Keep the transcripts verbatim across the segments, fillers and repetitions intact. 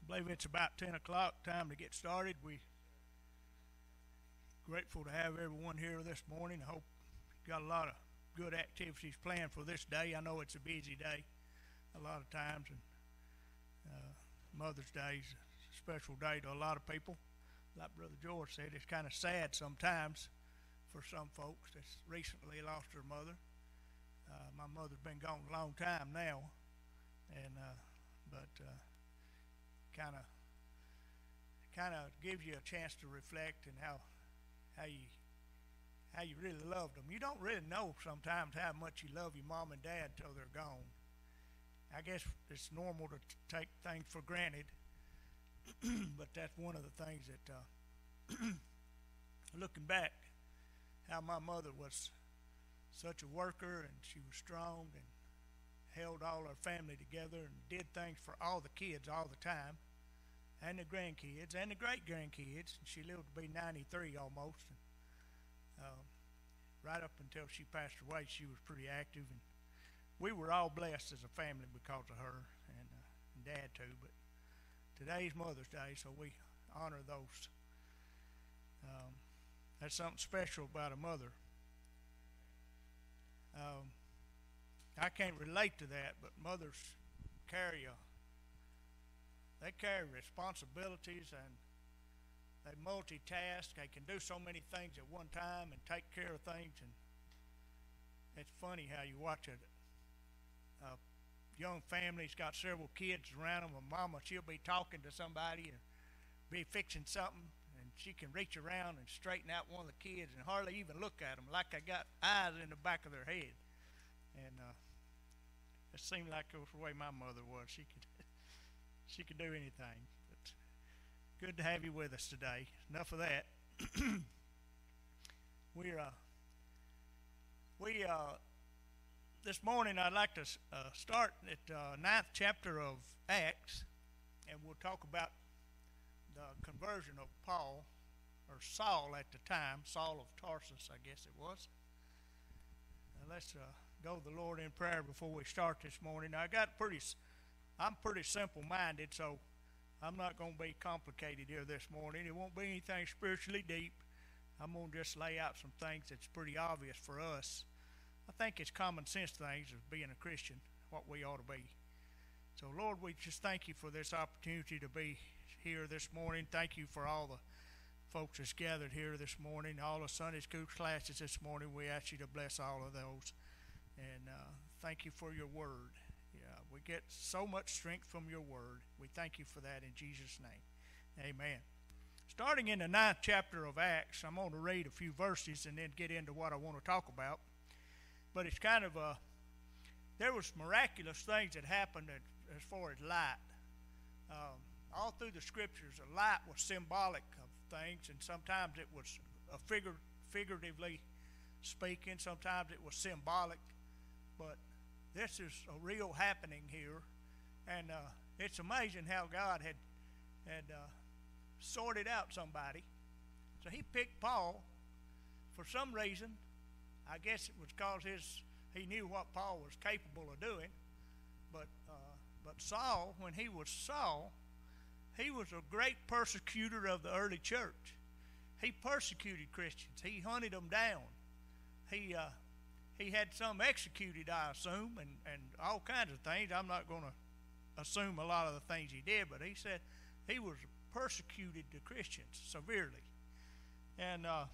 I believe it's about ten o'clock, time to get started. We're grateful to have everyone here this morning. I hope you got a lot of good activities planned for this day. I know it's a busy day a lot of times, and uh, Mother's Day is a special day to a lot of people. Like Brother George said, it's kind of sad sometimes for some folks that's recently lost their mother. Uh, my mother's been gone a long time now, and uh, but uh, kind of kind of gives you a chance to reflect and how how you how you really loved them. You don't really know sometimes how much you love your mom and dad till they're gone. I guess it's normal to t- take things for granted, but that's one of the things that, uh, looking back, how my mother was such a worker, and she was strong and held all her family together and did things for all the kids all the time, and the grandkids and the great grandkids. And she lived to be ninety-three almost. And, uh, right up until she passed away, she was pretty active, and we were all blessed as a family because of her, and, uh, and Dad too. But today's Mother's Day, so we honor those. Um, that's something special about a mother. Um, I can't relate to that, but mothers carry a, they carry responsibilities, and they multitask. They can do so many things at one time and take care of things. And it's funny how you watch a, a young family's got several kids around them. A mama, she'll be talking to somebody and be fixing something, and she can reach around and straighten out one of the kids and hardly even look at them, like they got eyes in the back of their head. And uh, it seemed like it was the way my mother was. She could she could do anything. But good to have you with us today. Enough of that. We're uh, we uh, this morning I'd like to uh, start at uh, ninth chapter of Acts, and we'll talk about the conversion of Paul, or Saul at the time, Saul of Tarsus, I guess it was. Now let's uh, go to the Lord in prayer before we start this morning. Now, I got pretty, I'm pretty simple-minded, so I'm not going to be complicated here this morning. It won't be anything spiritually deep. I'm going to just lay out some things that's pretty obvious for us. I think it's common sense things of being a Christian, what we ought to be. So, Lord, we just thank you for this opportunity to be here this morning. Thank you for all the folks that's gathered here this morning, all the Sunday school classes this morning. We ask you to bless all of those. And uh, thank you for your word. Yeah, we get so much strength from your word. We thank you for that in Jesus' name. Amen. Starting in the ninth chapter of Acts, I'm going to read a few verses and then get into what I want to talk about. But it's kind of a, there was miraculous things that happened as far as light. Um, all through the scriptures, the light was symbolic of things, and sometimes it was a figure, figuratively speaking, sometimes it was symbolic. But this is a real happening here, and uh, it's amazing how God had had uh, sorted out somebody. So he picked Paul for some reason. I guess it was because his he knew what Paul was capable of doing. But uh, but Saul, when he was Saul, he was a great persecutor of the early church. He persecuted Christians. He hunted them down. He uh, He had some executed, I assume, and, and all kinds of things. I'm not going to assume a lot of the things he did, but he said he was persecuted the Christians severely. And uh,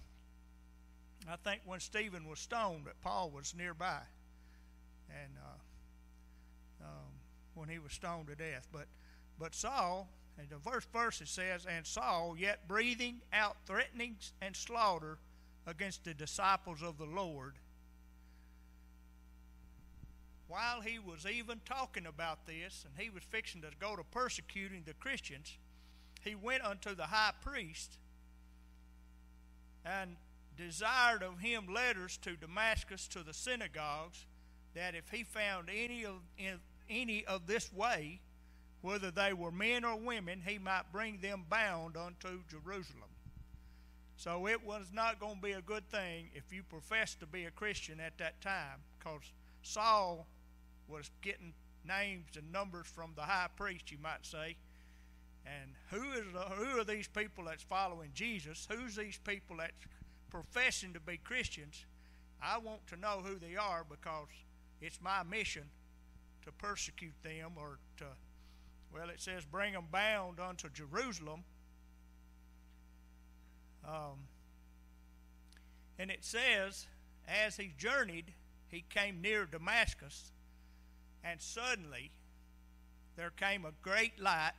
I think when Stephen was stoned, that Paul was nearby, and uh, um, when he was stoned to death. But but Saul, and the first verse it says, and Saul, yet breathing out threatenings and slaughter against the disciples of the Lord, while he was even talking about this, and he was fixing to go to persecuting the Christians, he went unto the high priest and desired of him letters to Damascus to the synagogues, that if he found any of in, any of this way, whether they were men or women, he might bring them bound unto Jerusalem. So it was not going to be a good thing if you professed to be a Christian at that time, because Saul was getting names and numbers from the high priest, you might say, And who is the, who are these people that's following Jesus? Who's these people that's professing to be Christians? I want to know who they are, because it's my mission to persecute them, or to, well, it says bring them bound unto Jerusalem. Um, and it says, as he journeyed, he came near Damascus, and suddenly there came a great light,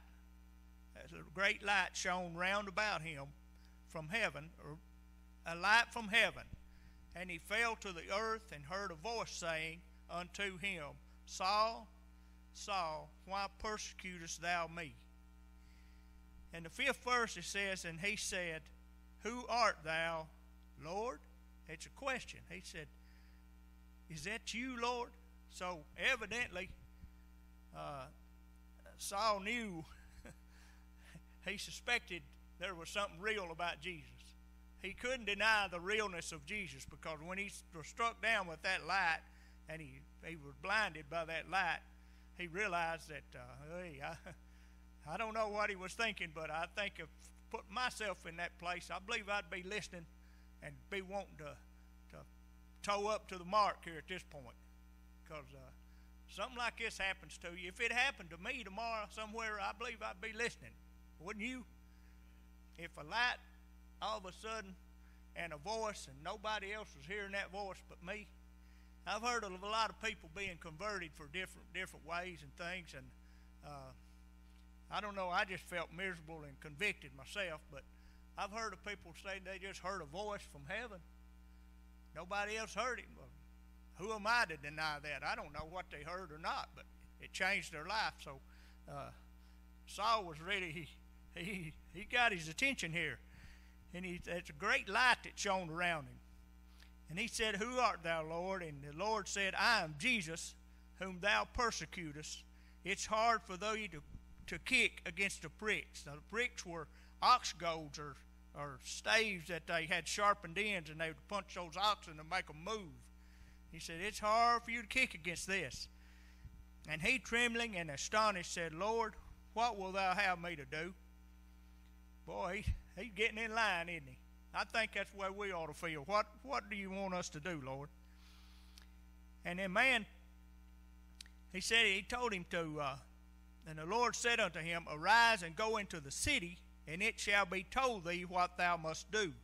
a great light shone round about him from heaven, or a light from heaven. And he fell to the earth, and heard a voice saying unto him, Saul, Saul, why persecutest thou me? In the fifth verse it says, and he said, Who art thou, Lord? It's a question. He said, Is that you, Lord? So evidently, uh, Saul knew, he suspected there was something real about Jesus. He couldn't deny the realness of Jesus, because when he was struck down with that light, and he, he was blinded by that light, he realized that, uh, hey, I, I don't know what he was thinking, but I think if put myself in that place, I believe I'd be listening and be wanting to, to toe up to the mark here at this point. Because uh, something like this happens to you. If it happened to me tomorrow somewhere, I believe I'd be listening. Wouldn't you? If a light all of a sudden and a voice, and nobody else was hearing that voice but me. I've heard of a lot of people being converted for different different ways and things, and uh, I don't know, I just felt miserable and convicted myself, but I've heard of people say they just heard a voice from heaven. Nobody else heard it. Well, who am I to deny that? I don't know what they heard or not, but it changed their life. So uh, Saul was ready. He, he, he got his attention here. And he, it's a great light that shone around him. And he said, Who art thou, Lord? And the Lord said, I am Jesus, whom thou persecutest. It's hard for thee to, to kick against the pricks. Now, the pricks were ox goads, or, or staves that they had sharpened ends, and they would punch those oxen to make them move. He said, It's hard for you to kick against this. And he, trembling and astonished, said, Lord, what wilt thou have me to do? Boy, he, he's getting in line, isn't he? I think that's the way we ought to feel. What what do you want us to do, Lord? And then, man, he said, he told him to, uh, and the Lord said unto him, Arise and go into the city, and it shall be told thee what thou must do.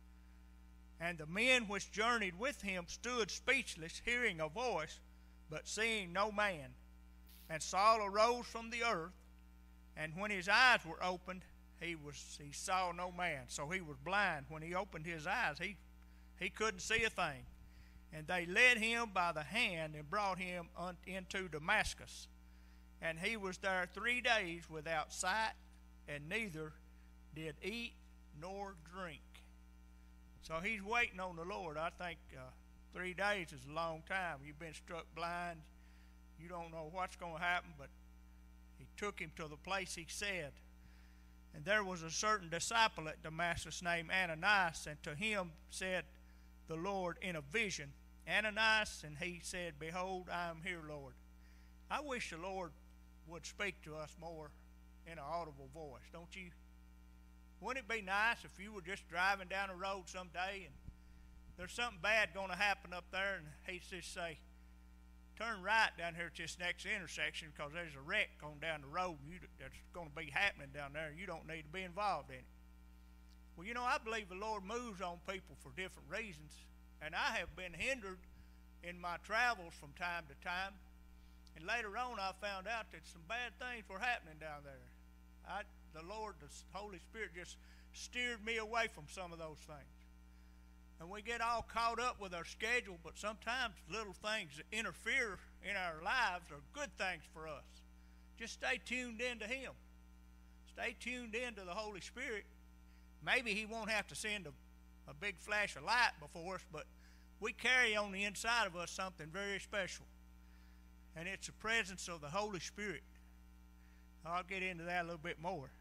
And the men which journeyed with him stood speechless, hearing a voice, but seeing no man. And Saul arose from the earth, and when his eyes were opened, he was he saw no man. So he was blind. When he opened his eyes, he he couldn't see a thing. And they led him by the hand and brought him un, into Damascus. And he was there three days without sight, and neither did eat nor drink. So he's waiting on the Lord. I think uh, three days is a long time. You've been struck blind. You don't know what's going to happen, but he took him to the place he said. And there was a certain disciple at Damascus named Ananias, and to him said the Lord in a vision, Ananias, and he said, Behold, I am here, Lord. I wish the Lord would speak to us more in an audible voice, don't you? Wouldn't it be nice if you were just driving down the road someday and there's something bad going to happen up there, and he'd just say, turn right down here at this next intersection, because there's a wreck going down the road you, that's going to be happening down there, and you don't need to be involved in it. Well, you know, I believe the Lord moves on people for different reasons, and I have been hindered in my travels from time to time, and later on I found out that some bad things were happening down there. I, the Lord, the Holy Spirit just steered me away from some of those things. And we get all caught up with our schedule, but sometimes little things that interfere in our lives are good things for us. Just stay tuned in to Him. Stay tuned in to the Holy Spirit. Maybe He won't have to send a, a big flash of light before us, but we carry on the inside of us something very special. And it's the presence of the Holy Spirit. I'll get into that a little bit more.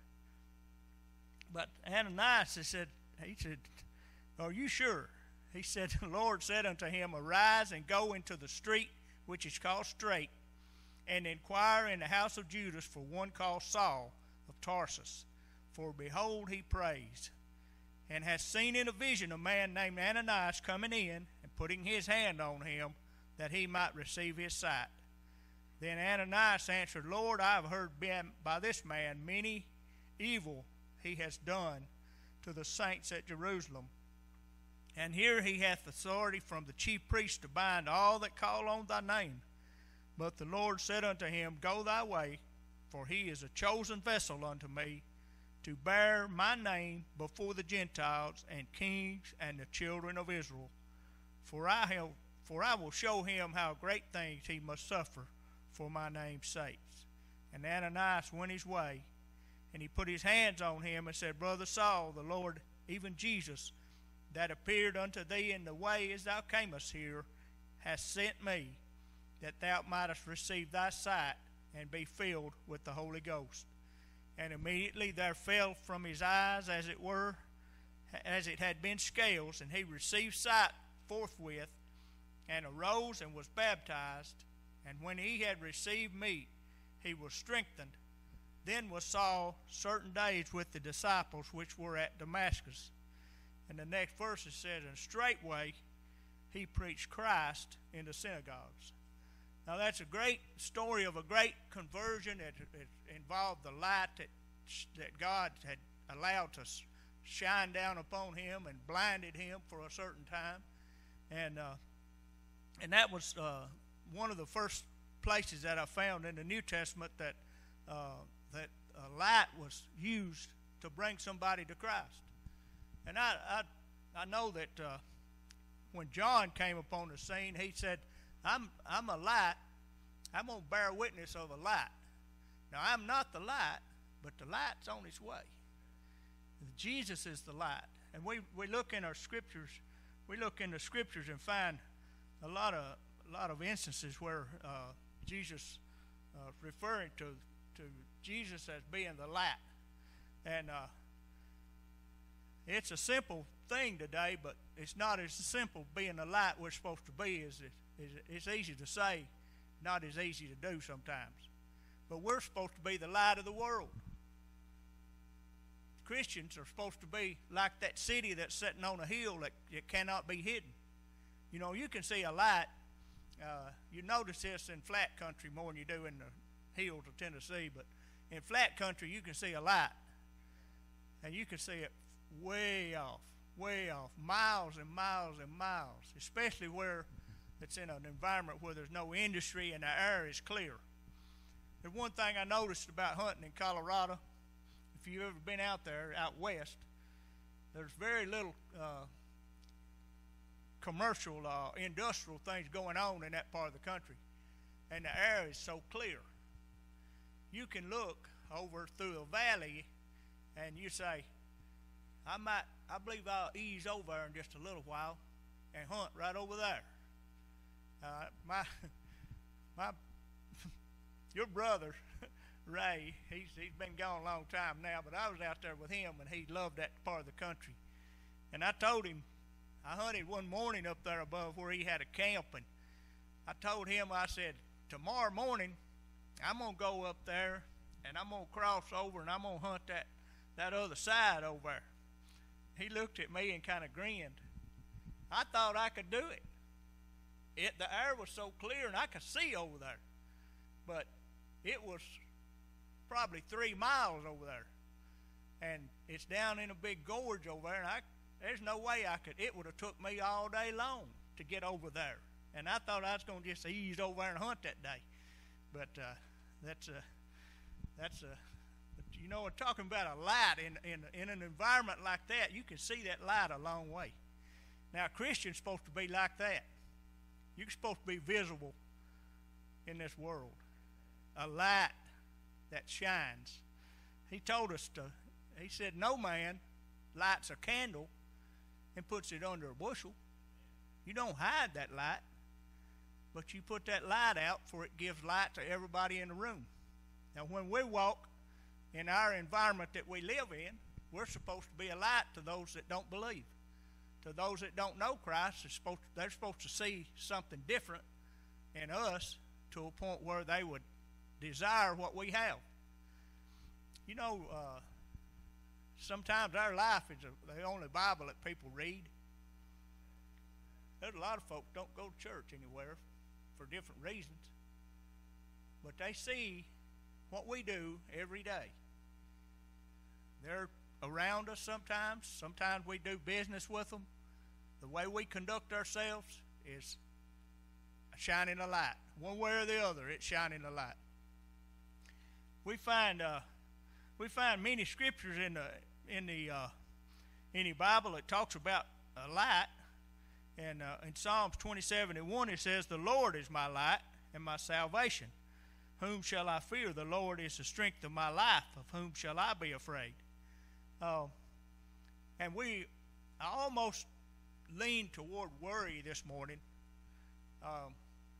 But Ananias said, he said, Are you sure? He said, The Lord said unto him, Arise and go into the street which is called Straight, and inquire in the house of Judas for one called Saul. of Tarsus. For behold, he prays, and has seen in a vision a man named Ananias coming in and putting his hand on him, that he might receive his sight. Then Ananias answered, Lord, I have heard by this man many evil he has done to the saints at Jerusalem. And here he hath authority from the chief priest to bind all that call on thy name. But the Lord said unto him, Go thy way, for he is a chosen vessel unto me, to bear my name before the Gentiles and kings and the children of Israel. For I have, for I will show him how great things he must suffer for my name's sake. And Ananias went his way, and he put his hands on him and said, Brother Saul, the Lord, even Jesus, that appeared unto thee in the way as thou camest here, hath sent me, that thou mightest receive thy sight and be filled with the Holy Ghost. And immediately there fell from his eyes, as it were, as it had been scales, and he received sight forthwith, and arose and was baptized. And when he had received meat, he was strengthened. Then was Saul certain days with the disciples which were at Damascus. And the next verse it says, And straightway he preached Christ in the synagogues. Now that's a great story of a great conversion. It, it involved the light that, that God had allowed to shine down upon him and blinded him for a certain time. And uh, and that was uh, one of the first places that I found in the New Testament that uh, that uh, light was used to bring somebody to Christ. And I I, I know that uh, when John came upon the scene, he said, I'm I'm a light. I'm going to bear witness of a light. Now, I'm not the light, but the light's on its way. Jesus is the light. And we, we look in our scriptures, we look in the scriptures and find a lot of a lot of instances where uh, Jesus uh, referring to to Jesus as being the light. And uh, it's a simple thing today, but it's not as simple being the light we're supposed to be as it, as it's easy to say, not as easy to do sometimes. But we're supposed to be the light of the world. Christians are supposed to be like that city that's sitting on a hill that it cannot be hidden. You know, you can see a light. Uh, you notice this in flat country more than you do in the hills of Tennessee, but in flat country you can see a light. And you can see it way off, way off, miles and miles and miles, especially where it's in an environment where there's no industry and the air is clear. There's one thing I noticed about hunting in Colorado. If you've ever been out there, out west, there's very little uh, commercial, uh, industrial things going on in that part of the country. And the air is so clear. You can look over through a valley and you say, I might, I believe I'll ease over there in just a little while and hunt right over there. Uh, my, my, your brother, Ray, he's he's been gone a long time now, but I was out there with him, and he loved that part of the country. And I told him, I hunted one morning up there above where he had a camp, and I told him, I said, tomorrow morning, I'm going to go up there, and I'm going to cross over, and I'm going to hunt that, that other side over there. He looked at me and kind of grinned. I thought I could do it. It, the air was so clear and I could see over there. But it was probably three miles over there. And it's down in a big gorge over there. And I, there's no way I could, it would have took me all day long to get over there. And I thought I was going to just ease over there and hunt that day. But uh, that's a, that's a, you know, we're talking about a light in, in, in an environment like that. You can see that light a long way. Now, a Christian's supposed to be like that. You're supposed to be visible in this world. A light that shines. He told us to, he said, no man lights a candle and puts it under a bushel. You don't hide that light, but you put that light out for it gives light to everybody in the room. Now, when we walk in our environment that we live in, we're supposed to be a light to those that don't believe. To those that don't know Christ, they're supposed to, they're supposed to see something different in us to a point where they would desire what we have. You know, uh, sometimes our life is a, the only Bible that people read. There's a lot of folks don't go to church anywhere for different reasons, but they see what we do every day. They're around us sometimes. Sometimes we do business with them. The way we conduct ourselves is shining a light. One way or the other, it's shining a light. We find uh, we find many scriptures in the in the uh, in the Bible that talks about a light. And uh, in Psalms twenty-seven and one, it says, "The Lord is my light and my salvation. Whom shall I fear? The Lord is the strength of my life. Of whom shall I be afraid?" Uh, and we, I almost lean toward worry this morning. Um,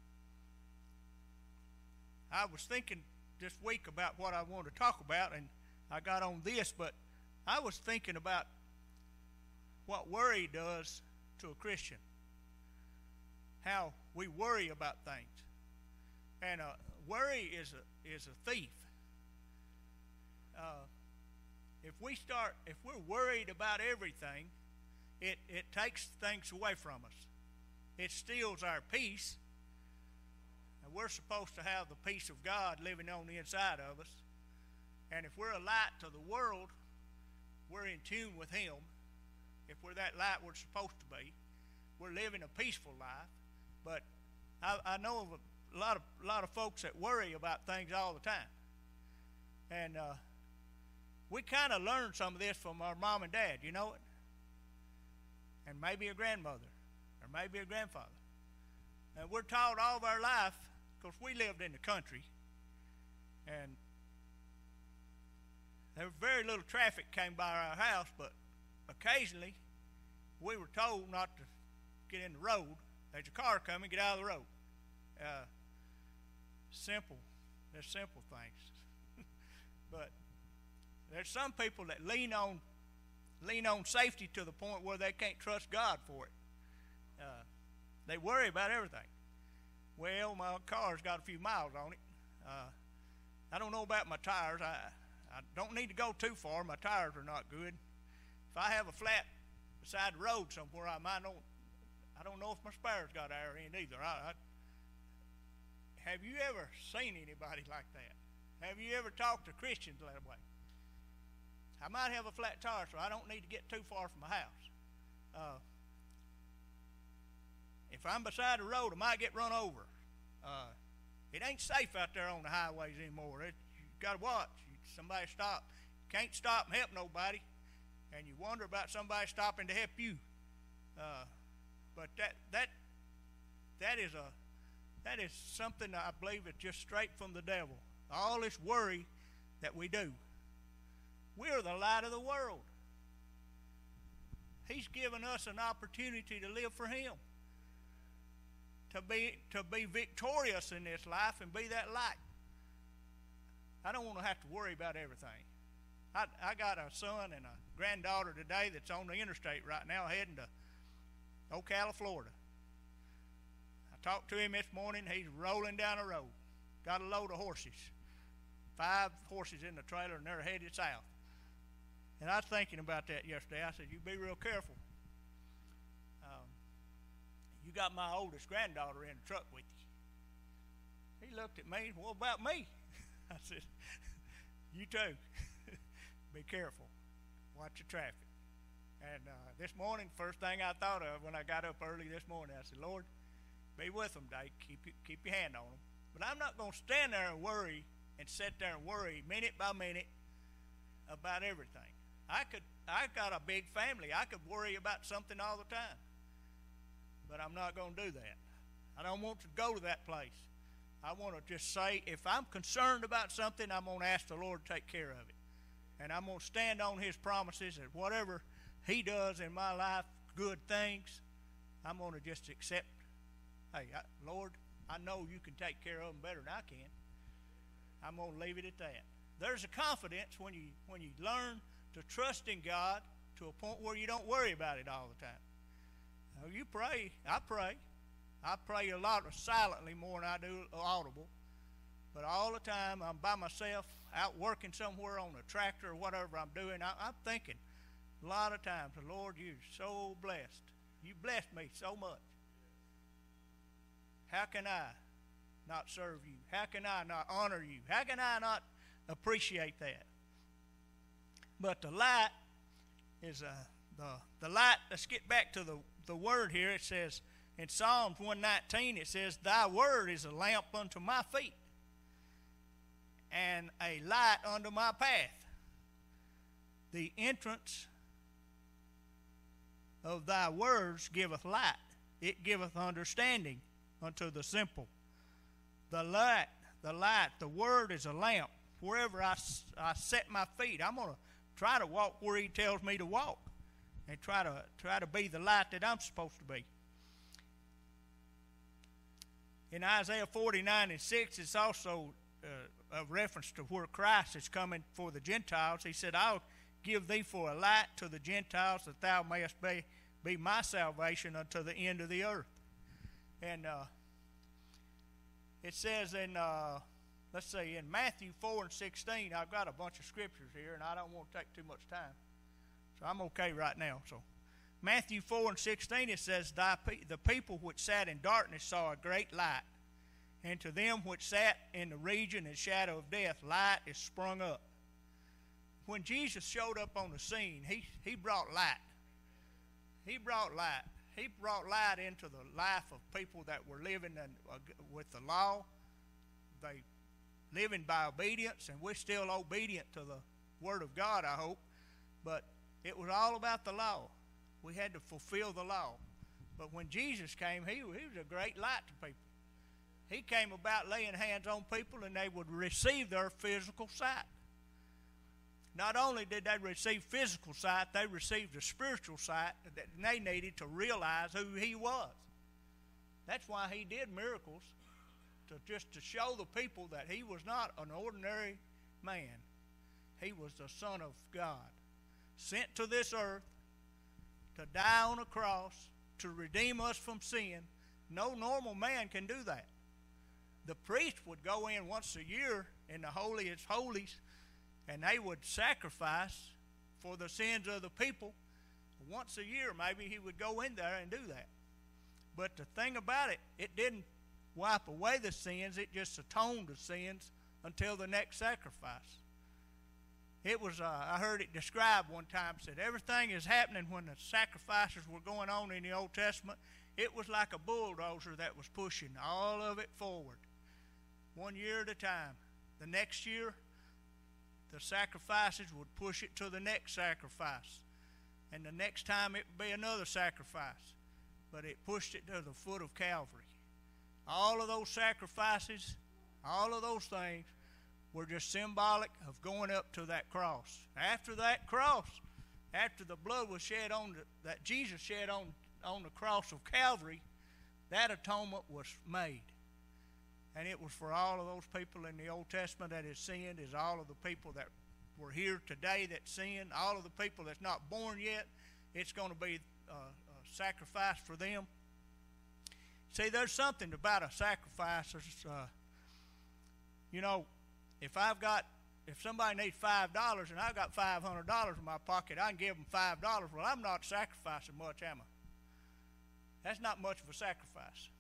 I was thinking this week about what I wanted to talk about, and I got on this, but I was thinking about what worry does to a Christian. How we worry about things. And uh, worry is a, is a thief. Uh, if we start, if we're worried about everything, it, it takes things away from us. It steals our peace. And we're supposed to have the peace of God living on the inside of us. And if we're a light to the world, we're in tune with Him. If we're that light we're supposed to be, we're living a peaceful life. But I, I know of a lot of a lot of folks that worry about things all the time. And uh, we kind of learned some of this from our mom and dad, you know it? And maybe a grandmother, or maybe a grandfather. And we're taught all of our life, because we lived in the country, and there was very little traffic came by our house, but occasionally we were told not to get in the road. There's a car coming, get out of the road. Uh, simple. They're simple things. But there's some people that lean on lean on safety to the point where they can't trust God for it. Uh, they worry about everything. Well, my car's got a few miles on it. Uh, I don't know about my tires. I, I don't need to go too far. My tires are not good. If I have a flat beside the road somewhere, I might not. I don't know if my spare's got air in either. I, I, have you ever seen anybody like that? Have you ever talked to Christians that way? I might have a flat tire, so I don't need to get too far from my house. Uh, if I'm beside the road, I might get run over. Uh, it ain't safe out there on the highways anymore. It, you got to watch. You, somebody stop. You can't stop and help nobody, and you wonder about somebody stopping to help you. Uh, but that that that is a that is something that I believe is just straight from the devil. All this worry that we do. We're the light of the world. He's given us an opportunity to live for Him. To be to be victorious in this life and be that light. I don't want to have to worry about everything. I, I got a son and a granddaughter today that's on the interstate right now heading to Ocala, Florida. I talked to him this morning. He's rolling down the road. Got a load of horses. Five horses in the trailer, and they're headed south. And I was thinking about that yesterday. I said, you be real careful. Um, you got my oldest granddaughter in the truck with you. He looked at me, what about me? I said, you too. Be careful. Watch the traffic. And uh, this morning, first thing I thought of when I got up early this morning, I said, Lord, be with them, Dave. Keep, keep your hand on them. But I'm not going to stand there and worry and sit there and worry minute by minute about everything. I could, I got a big family. I could worry about something all the time. But I'm not going to do that. I don't want to go to that place. I want to just say, if I'm concerned about something, I'm going to ask the Lord to take care of it. And I'm going to stand on His promises that whatever He does in my life, good things, I'm going to just accept. Hey, I, Lord, I know You can take care of them better than I can. I'm going to leave it at that. There's a confidence when you when you learn to trust in God to a point where you don't worry about it all the time. Now, you pray. I pray. I pray a lot silently more than I do audible. But all the time I'm by myself out working somewhere on a tractor or whatever I'm doing, I, I'm thinking a lot of times, Lord, you're so blessed. You blessed me so much. How can I not serve you? How can I not honor you? How can I not appreciate that? But the light is uh, the the light. Let's get back to the, the word here. It says in Psalms one nineteen, it says, Thy word is a lamp unto my feet and a light unto my path. The entrance of thy words giveth light. It giveth understanding unto the simple. The light, the light, the word is a lamp. Wherever I, I set my feet, I'm going to try to walk where he tells me to walk and try to try to be the light that I'm supposed to be. In Isaiah forty-nine and six, it's also uh, a reference to where Christ is coming for the Gentiles. He said, I'll give thee for a light to the Gentiles, that thou mayest be, be my salvation unto the end of the earth. And uh, it says in, uh, let's see, in Matthew four and sixteen, I've got a bunch of scriptures here, and I don't want to take too much time. So I'm okay right now. So Matthew four and sixteen, it says, Thy pe- the people which sat in darkness saw a great light, and to them which sat in the region and shadow of death, light is sprung up. When Jesus showed up on the scene, he, he brought light. He brought light. He brought light into the life of people that were living in, uh, with the law. They living by obedience, and we're still obedient to the Word of God, I hope. But it was all about the law. We had to fulfill the law. But when Jesus came, he, he was a great light to people. He came about laying hands on people, and they would receive their physical sight. Not only did they receive physical sight, they received a spiritual sight that they needed to realize who he was. That's why he did miracles, to just to show the people that he was not an ordinary man. He was the Son of God, sent to this earth to die on a cross to redeem us from sin. No normal man can do that. The priest would go in once a year in the holiest holies, and they would sacrifice for the sins of the people. Once a year, maybe he would go in there and do that. But the thing about it, it didn't wipe away the sins. It just atoned the sins until the next sacrifice. It was, uh, I heard it described one time, said everything is happening when the sacrifices were going on in the Old Testament. It was like a bulldozer that was pushing all of it forward, one year at a time. The next year, the sacrifices would push it to the next sacrifice. And the next time it would be another sacrifice. But it pushed it to the foot of Calvary. All of those sacrifices, all of those things were just symbolic of going up to that cross. After that cross, after the blood was shed on the, that Jesus shed on, on the cross of Calvary, that atonement was made. And it was for all of those people in the Old Testament that had sinned, is all of the people that were here today that sinned, all of the people that's not born yet. It's going to be uh, a sacrifice for them. See, there's something about a sacrifice. Uh, you know, if I've got, if somebody needs five dollars and I've got five hundred dollars in my pocket, I can give them five dollars. Well, I'm not sacrificing much, am I? That's not much of a sacrifice.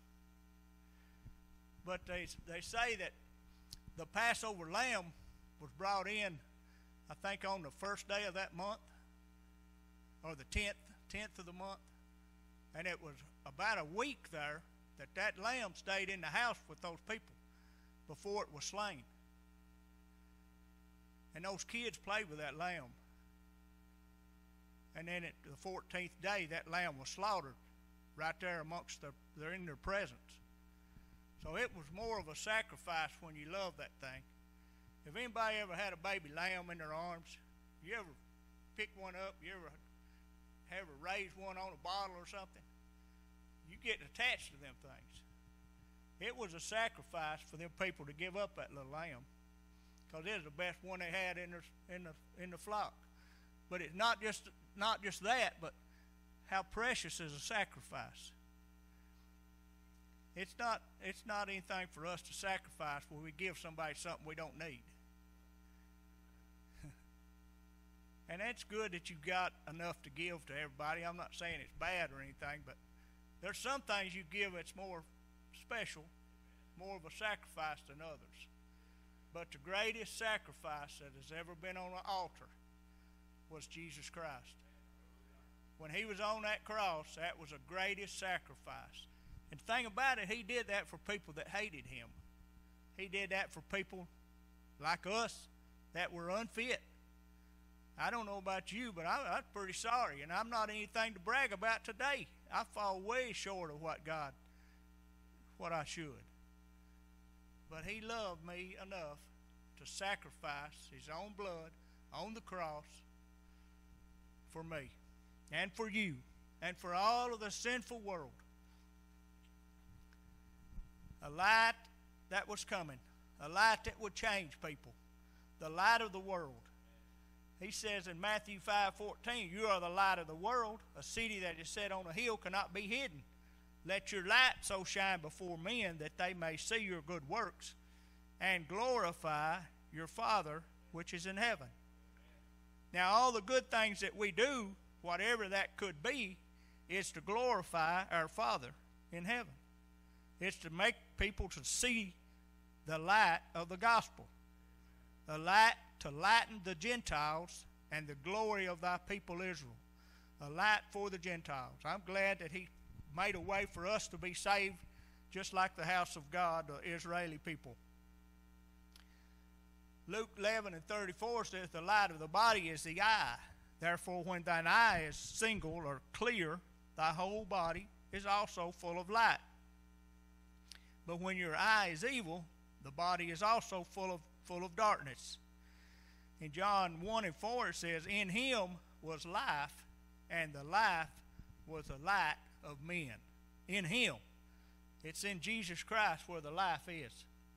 But they they say that the Passover lamb was brought in, I think, on the first day of that month, or the tenth, tenth of the month. And it was about a week there that that lamb stayed in the house with those people before it was slain. And those kids played with that lamb. And then at the fourteenth day, that lamb was slaughtered right there amongst the, they're in their presence. So it was more of a sacrifice when you love that thing. If anybody ever had a baby lamb in their arms, you ever pick one up, you ever ever raise one on a bottle or something, you get attached to them things. It was a sacrifice for them people to give up that little lamb, because it was the best one they had in their, in the in the flock. But it's not just not just that, but how precious is a sacrifice. It's not it's not anything for us to sacrifice where we give somebody something we don't need. And it's good that you've got enough to give to everybody. I'm not saying it's bad or anything, but there's some things you give that's more special, more of a sacrifice than others. But the greatest sacrifice that has ever been on an altar was Jesus Christ. When he was on that cross, that was the greatest sacrifice. And the thing about it, he did that for people that hated him. He did that for people like us that were unfit. I don't know about you, but I, I'm pretty sorry, and I'm not anything to brag about today. I fall way short of what God, what I should. But he loved me enough to sacrifice his own blood on the cross for me and for you and for all of the sinful world. A light that was coming, a light that would change people, the light of the world. He says in Matthew five fourteen, you are the light of the world. A city that is set on a hill cannot be hidden. Let your light so shine before men that they may see your good works and glorify your Father which is in heaven. Now, all the good things that we do, whatever that could be, is to glorify our Father in heaven. It's to make people to see the light of the gospel, the light to lighten the Gentiles and the glory of thy people Israel, a light for the Gentiles. I'm glad that he made a way for us to be saved, just like the house of God, the Israeli people. Luke eleven and thirty-four says, the light of the body is the eye. Therefore, when thine eye is single or clear, thy whole body is also full of light. But when your eye is evil, the body is also full of full of darkness. In John one and four it says, in him was life, and the life was the light of men. In him. It's in Jesus Christ where the life is.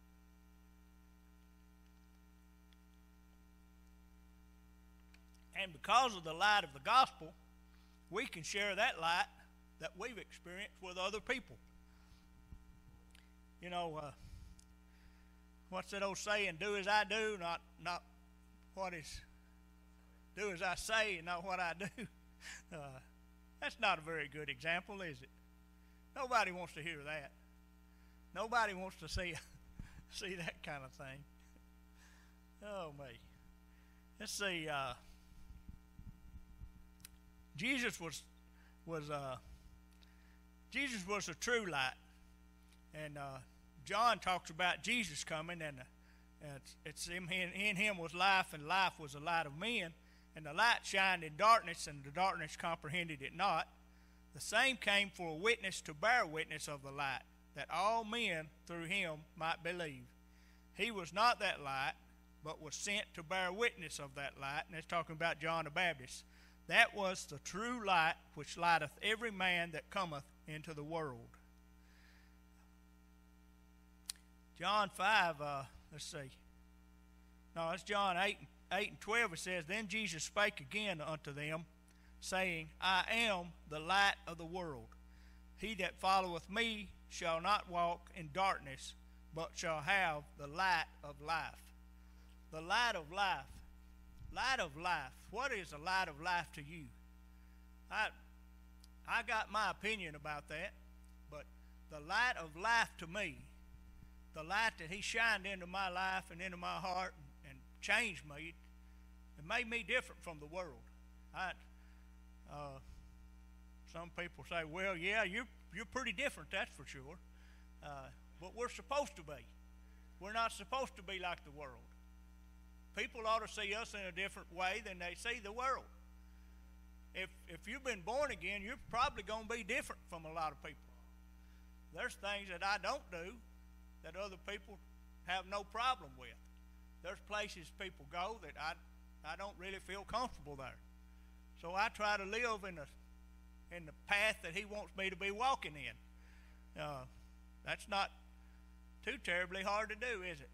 And because of the light of the gospel, we can share that light that we've experienced with other people. You know, uh, what's that old saying? Do as I do, not not what is. Do as I say, and not what I do. Uh, that's not a very good example, is it? Nobody wants to hear that. Nobody wants to see see that kind of thing. Oh me. Let's see. Uh, Jesus was was uh, Jesus was a true light, and uh, John talks about Jesus coming, and uh, it's, it's in, in him was life, and life was the light of men, and the light shined in darkness, and the darkness comprehended it not. The same came for a witness to bear witness of the light, that all men through him might believe. He was not that light, but was sent to bear witness of that light, and it's talking about John the Baptist. That was the true light which lighteth every man that cometh into the world. John five, uh, let's see. No, it's John eight, eight and twelve. It says, then Jesus spake again unto them, saying, I am the light of the world. He that followeth me shall not walk in darkness, but shall have the light of life. The light of life. Light of life. What is the light of life to you? I I got my opinion about that, but the light of life to me, the light that he shined into my life and into my heart and, and changed me, it made me different from the world. I, uh, some people say, well, yeah, you're, you're pretty different, that's for sure. Uh, but we're supposed to be. We're not supposed to be like the world. People ought to see us in a different way than they see the world. If if you've been born again, you're probably going to be different from a lot of people. There's things that I don't do that other people have no problem with. There's places people go that I I don't really feel comfortable there. So I try to live in the in the path that he wants me to be walking in. Uh, that's not too terribly hard to do, is it?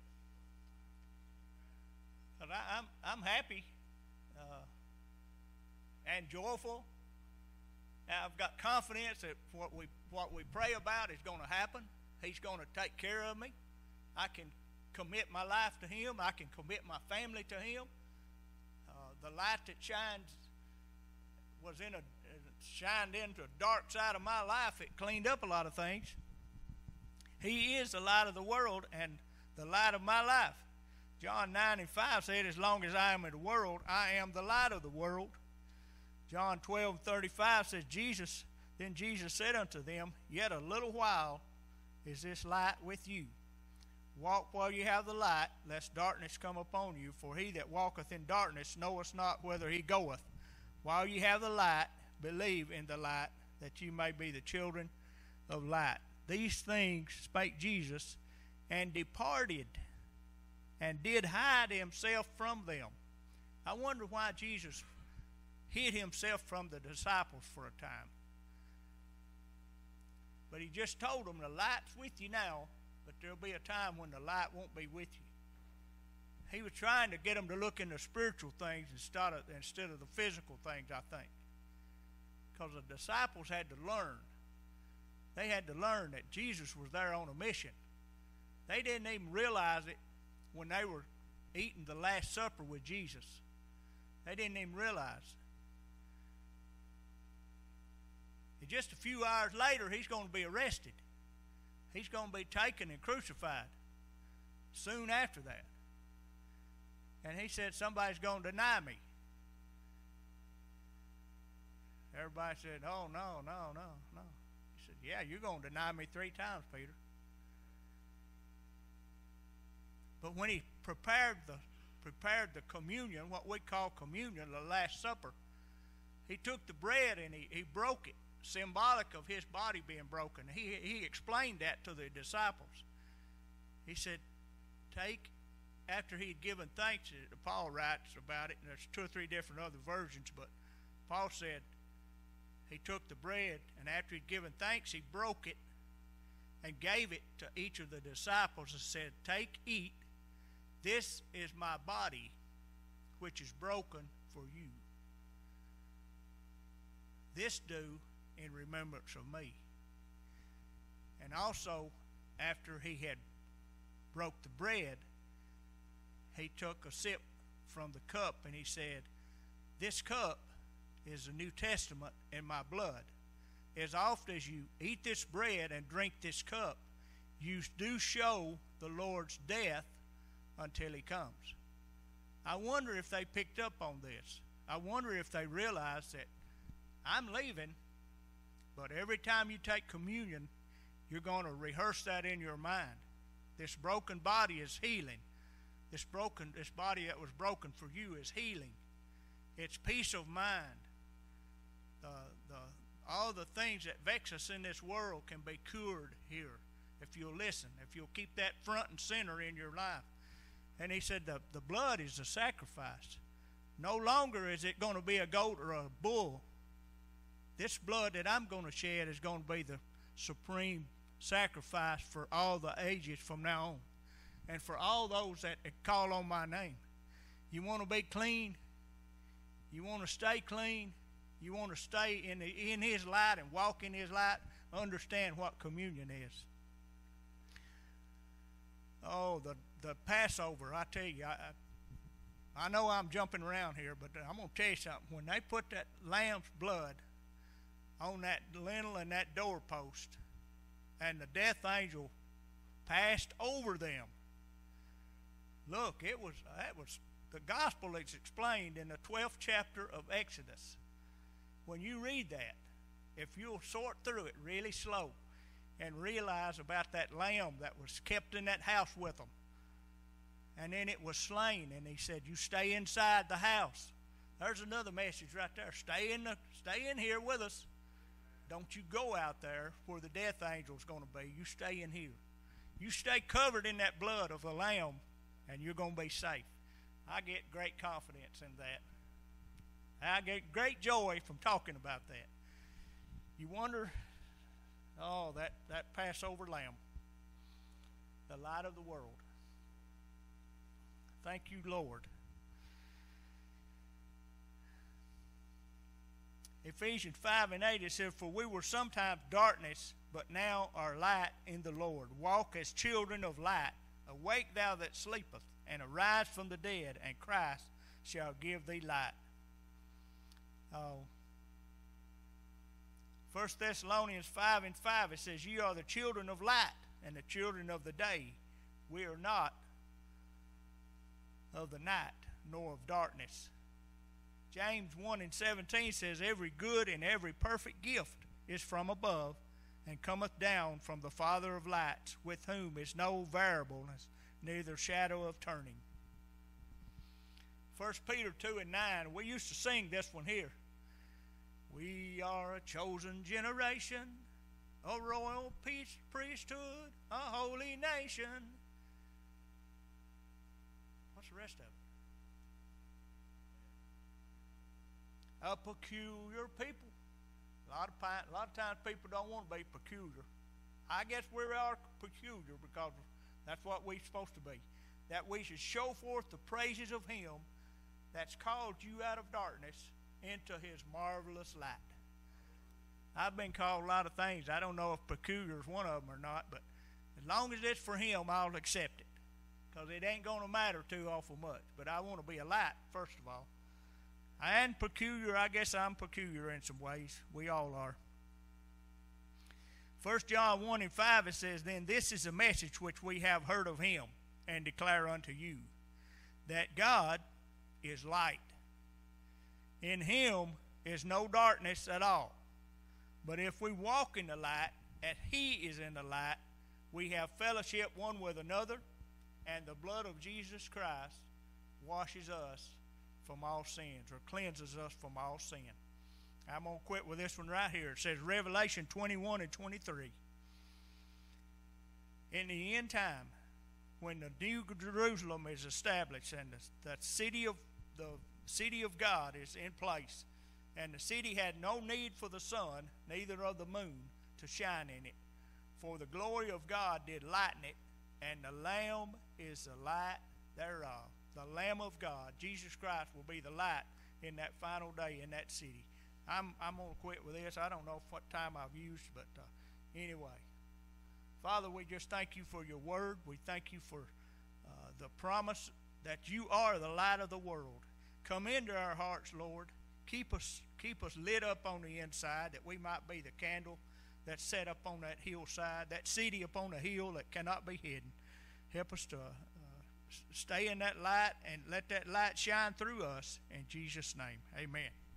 But I, I'm I'm happy uh, and joyful. Now I've got confidence that what we what we pray about is going to happen. He's going to take care of me. I can commit my life to him. I can commit my family to him. Uh, the light that shines was in a shined into a dark side of my life. It cleaned up a lot of things. He is the light of the world and the light of my life. John nine and five said, as long as I am in the world, I am the light of the world. John twelve and thirty-five says, Jesus, then Jesus said unto them, yet a little while is this light with you. Walk while you have the light, lest darkness come upon you. For he that walketh in darkness knoweth not whither he goeth. While you have the light, believe in the light, that you may be the children of light. These things spake Jesus, and departed, and did hide himself from them. I wonder why Jesus hid himself from the disciples for a time. But he just told them, the light's with you now, but there'll be a time when the light won't be with you. He was trying to get them to look into spiritual things instead of, instead of the physical things, I think. Because the disciples had to learn. They had to learn that Jesus was there on a mission. They didn't even realize it when they were eating the Last Supper with Jesus. They didn't even realize. And just a few hours later, he's going to be arrested. He's going to be taken and crucified soon after that. And he said, somebody's going to deny me. Everybody said, oh, no, no, no, no. He said, yeah, you're going to deny me three times, Peter. But when he prepared the prepared the communion, what we call communion, the Last Supper, he took the bread and he, he broke it, symbolic of his body being broken. He, he explained that to the disciples. He said, take, after he had given thanks, Paul writes about it, and there's two or three different other versions, but Paul said he took the bread, and after he'd given thanks, he broke it and gave it to each of the disciples and said, take, eat. This is my body, which is broken for you. This do in remembrance of me. And also, after he had broke the bread, he took a sip from the cup and he said, this cup is the New Testament in my blood. As oft as you eat this bread and drink this cup, you do show the Lord's death until he comes. I wonder if they picked up on this. I wonder if they realized that I'm leaving, but every time you take communion, you're going to rehearse that in your mind. This broken body is healing. This broken, this body that was broken for you is healing. It's peace of mind. The, the, all the things that vex us in this world can be cured here if you'll listen, if you'll keep that front and center in your life. And he said the, the blood is a sacrifice. No longer is it going to be a goat or a bull. This blood that I'm going to shed is going to be the supreme sacrifice for all the ages from now on. And for all those that call on my name. You want to be clean? You want to stay clean? You want to stay in, the, in his light and walk in his light? Understand what communion is. Oh, the, the Passover, I tell you, I, I know I'm jumping around here, but I'm going to tell you something. When they put that lamb's blood on that lintel and that doorpost, and the death angel passed over them, look, it was, that was, the gospel is explained in the twelfth chapter of Exodus. When you read that, if you'll sort through it really slow and realize about that lamb that was kept in that house with them, and then it was slain, and he said, you stay inside the house. There's another message right there. Stay in the, stay in here with us. Don't you go out there where the death angel's going to be. You stay in here. You stay covered in that blood of the lamb, and you're going to be safe. I get great confidence in that. I get great joy from talking about that. You wonder, oh, that, that Passover lamb, the light of the world. Thank you, Lord. Ephesians five and eight, it says, for we were sometimes darkness, but now are light in the Lord. Walk as children of light. Awake thou that sleepeth, and arise from the dead, and Christ shall give thee light. Uh, First Thessalonians five and five, it says, Ye are the children of light and the children of the day. We are not of the night, nor of darkness. James one and seventeen says, Every good and every perfect gift is from above, and cometh down from the Father of lights, with whom is no variableness, neither shadow of turning. First Peter two and nine, we used to sing this one here. We are a chosen generation, a royal priesthood, a holy nation. What's the rest of it? A peculiar people. A lot of, a lot of times people don't want to be peculiar. I guess we are peculiar because that's what we're supposed to be. That we should show forth the praises of Him that's called you out of darkness into His marvelous light. I've been called a lot of things. I don't know if peculiar is one of them or not, but as long as it's for Him, I'll accept it, because it ain't going to matter too awful much. But I want to be a light, first of all. And peculiar, I guess I'm peculiar in some ways. We all are. First John one and five, it says, Then this is a message which we have heard of Him, and declare unto you, that God is light. In Him is no darkness at all. But if we walk in the light, as He is in the light, we have fellowship one with another, and the blood of Jesus Christ washes us from all sins, or cleanses us from all sin. I'm going to quit with this one right here. It says Revelation twenty-one and twenty-three. In the end time, when the new Jerusalem is established and the, the city of the city of God is in place, and the city had no need for the sun, neither of the moon, to shine in it, for the glory of God did lighten it, and the Lamb is the light thereof. The Lamb of God, Jesus Christ, will be the light in that final day in that city. I'm I'm going to quit with this. I don't know what time I've used, but uh, anyway. Father, we just thank you for your word. We thank you for uh, the promise that you are the light of the world. Come into our hearts, Lord. Keep us keep us lit up on the inside, that we might be the candle that's set up on that hillside, that city up on a hill that cannot be hidden. Help us to uh, stay in that light and let that light shine through us. In Jesus' name, amen.